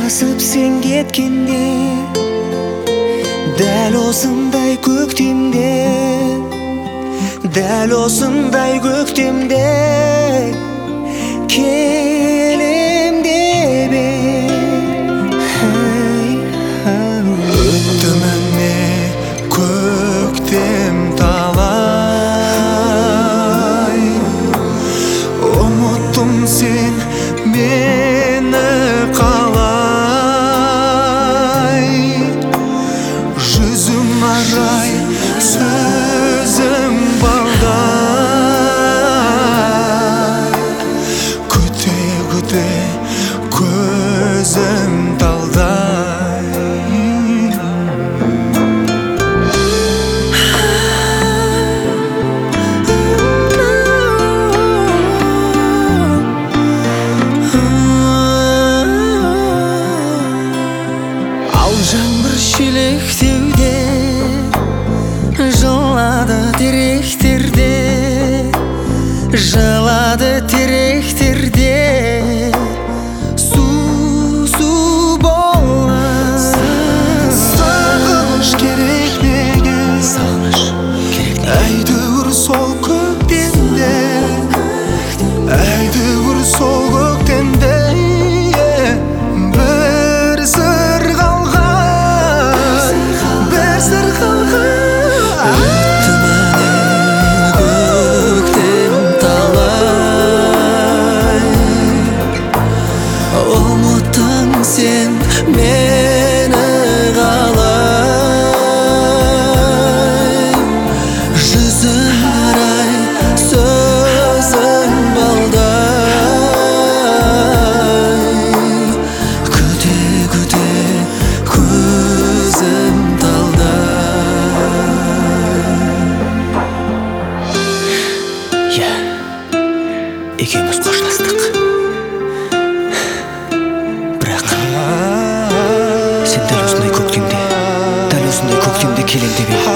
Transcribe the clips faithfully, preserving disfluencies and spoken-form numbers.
басып сен кеткенде, дәл осындай көктемде, дәл осындай көктемде келем деп ең. Өтті міне көктем талай, ұмыттың сен мені қалай. Жүзің арай, сөзің балдай, күте күте көзім талдай. Ал жаңбыр шелектеуде, жылады теректерде, жылады теректерде. Су-су болып Сағыныш керек неге, сағыныш керек неге? әйтеуір сол көктемде, әйтеуір сол көктемде бір сыр қалған, бір сыр қалған. Өтті міне көктем талай, ұмыттың сен мені қалай. Жүзің арай, сөзің балдай, күте күте көзім талдай. Я, екеуміз қоштастық. Бірақ сен дәл осындай көктемде, дәл осындай көктемде келем деп ең.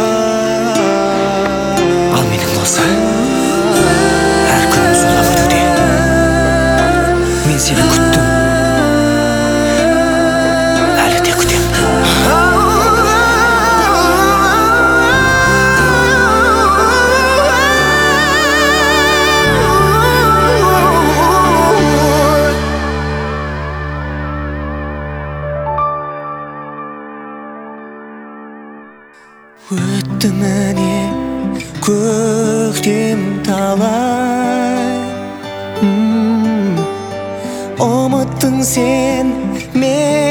Ал менің болса, әр күнім зулап өтуде. Мен сені күттім, әлі де күтем. Өтті міне көктем талай, ұмыттың сен мені